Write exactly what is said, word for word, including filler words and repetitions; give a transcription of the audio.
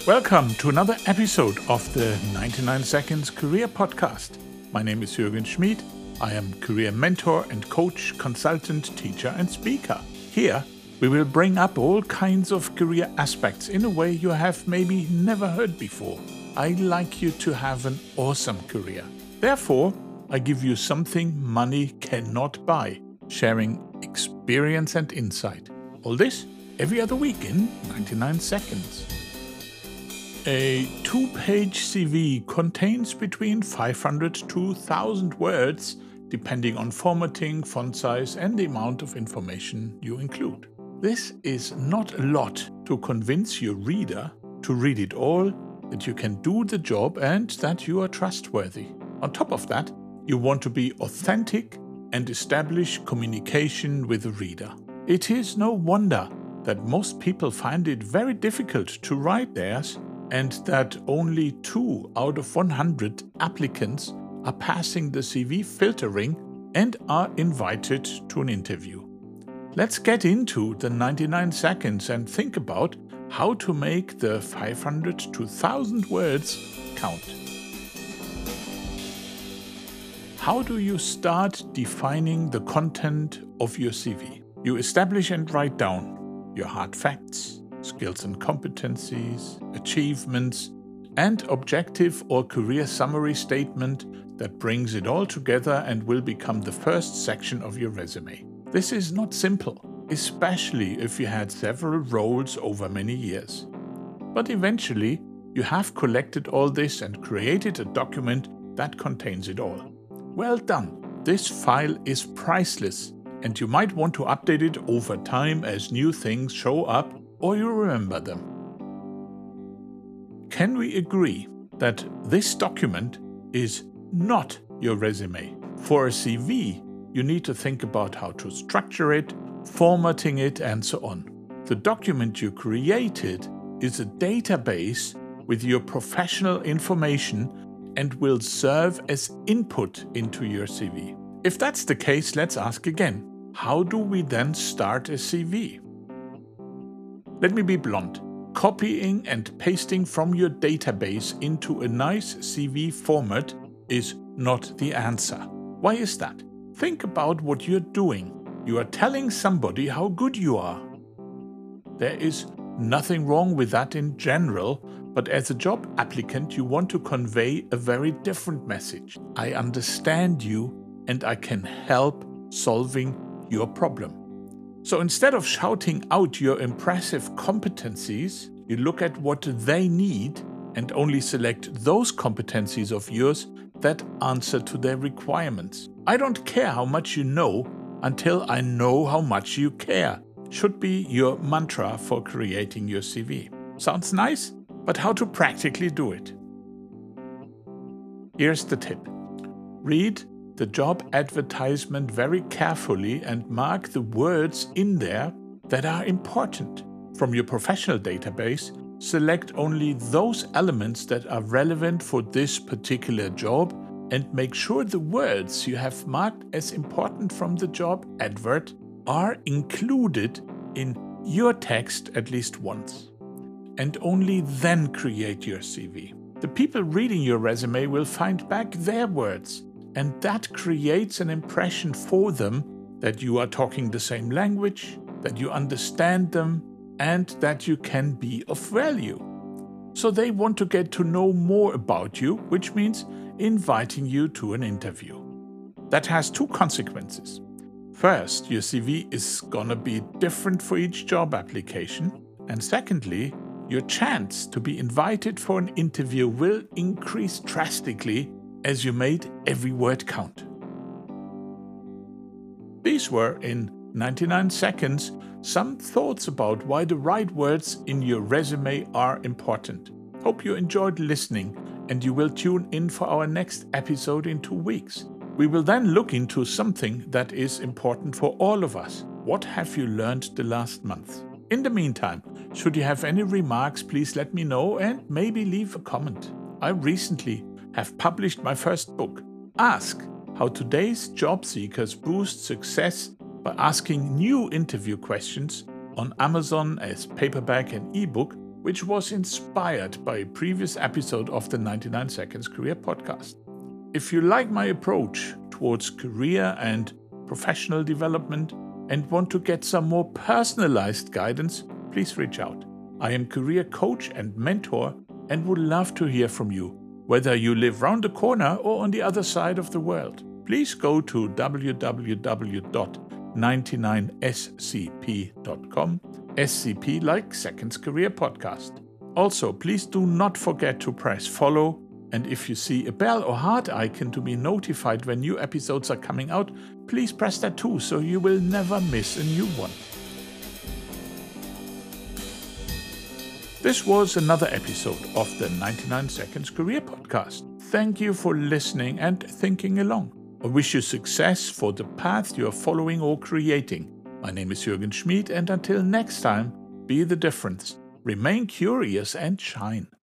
Welcome to another episode of the ninety-nine Seconds Career Podcast. My name is Jürgen Schmid. I am career mentor and coach, consultant, teacher and speaker. Here, we will bring up all kinds of career aspects in a way you have maybe never heard before. I like you to have an awesome career. Therefore, I give you something money cannot buy, sharing experience and insight. All this every other week in ninety-nine seconds. A two-page C V contains between five hundred to one thousand words, depending on formatting, font size and the amount of information you include. This is not a lot to convince your reader to read it all, that you can do the job and that you are trustworthy. On top of that, you want to be authentic and establish communication with the reader. It is no wonder that most people find it very difficult to write theirs and that only two out of one hundred applicants are passing the C V filtering and are invited to an interview. Let's get into the ninety-nine seconds and think about how to make the five hundred to one thousand words count. How do you start defining the content of your C V? You establish and write down your hard facts, skills and competencies, achievements, and objective or career summary statement that brings it all together and will become the first section of your resume. This is not simple, especially if you had several roles over many years. But eventually, you have collected all this and created a document that contains it all. Well done! This file is priceless, and you might want to update it over time as new things show up or you remember them. Can we agree that this document is not your resume? For a C V, you need to think about how to structure it, formatting it, and so on. The document you created is a database with your professional information and will serve as input into your C V. If that's the case, let's ask again. How do we then start a C V? Let me be blunt. Copying and pasting from your database into a nice C V format is not the answer. Why is that? Think about what you're doing. You are telling somebody how good you are. There is nothing wrong with that in general, but as a job applicant, you want to convey a very different message. I understand you and I can help solving your problem. So instead of shouting out your impressive competencies, you look at what they need and only select those competencies of yours that answer to their requirements. I don't care how much you know until I know how much you care. Should be your mantra for creating your C V. Sounds nice? But how to practically do it? Here's the tip. Read the job advertisement very carefully and mark the words in there that are important. From your professional database, select only those elements that are relevant for this particular job and make sure the words you have marked as important from the job advert are included in your text at least once. And only then create your C V. The people reading your resume will find back their words, and that creates an impression for them that you are talking the same language, that you understand them, and that you can be of value. So they want to get to know more about you, which means inviting you to an interview. That has two consequences. First, your C V is gonna be different for each job application, and secondly, your chance to be invited for an interview will increase drastically as you made every word count. These were, in ninety-nine seconds, some thoughts about why the right words in your resume are important. Hope you enjoyed listening and you will tune in for our next episode in two weeks. We will then look into something that is important for all of us. What have you learned the last month? In the meantime, should you have any remarks, please let me know and maybe leave a comment. I recently have published my first book. Ask how today's job seekers boost success by asking new interview questions on Amazon as paperback and ebook which was inspired by a previous episode of the ninety-nine Seconds Career Podcast. If you like my approach towards career and professional development and want to get some more personalized guidance, please reach out. I am career coach and mentor and would love to hear from you, whether you live round the corner or on the other side of the world. Please go to w w w dot ninety-nine s c p dot com, S C P like Seconds Career Podcast. Also, please do not forget to press follow, and if you see a bell or heart icon to be notified when new episodes are coming out, please press that too, so you will never miss a new one. This was another episode of the ninety-nine Seconds Career Podcast. Thank you for listening and thinking along. I wish you success for the path you are following or creating. My name is Jürgen Schmid, and until next time, be the difference. Remain curious and shine.